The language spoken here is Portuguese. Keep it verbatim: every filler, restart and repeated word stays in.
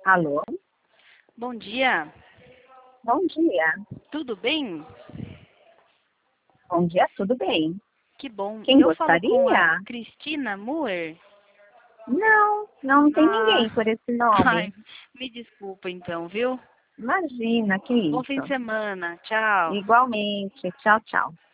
Alô? Bom dia, Bom dia. tudo bem? Bom dia, tudo bem? Que bom. Quem Eu falo com a gostaria? Cristina Moore. Não, não tem Ah, ninguém por esse ai, nome. me desculpa então, viu? Imagina, que Bom fim isso. de semana. Tchau. Igualmente. Tchau, tchau.